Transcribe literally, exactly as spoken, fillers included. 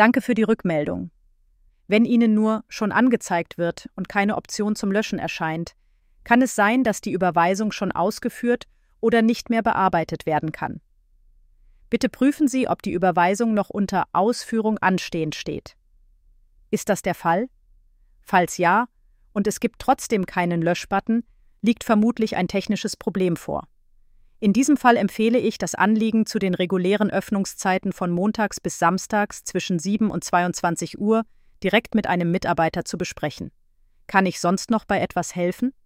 Danke für die Rückmeldung. Wenn Ihnen nur schon angezeigt wird und keine Option zum Löschen erscheint, kann es sein, dass die Überweisung schon ausgeführt oder nicht mehr bearbeitet werden kann. Bitte prüfen Sie, ob die Überweisung noch unter Ausführung anstehend steht. Ist das der Fall? Falls ja, und es gibt trotzdem keinen Löschbutton, liegt vermutlich ein technisches Problem vor. In diesem Fall empfehle ich, das Anliegen zu den regulären Öffnungszeiten von montags bis samstags zwischen sieben und zweiundzwanzig Uhr direkt mit einem Mitarbeiter zu besprechen. Kann ich sonst noch bei etwas helfen?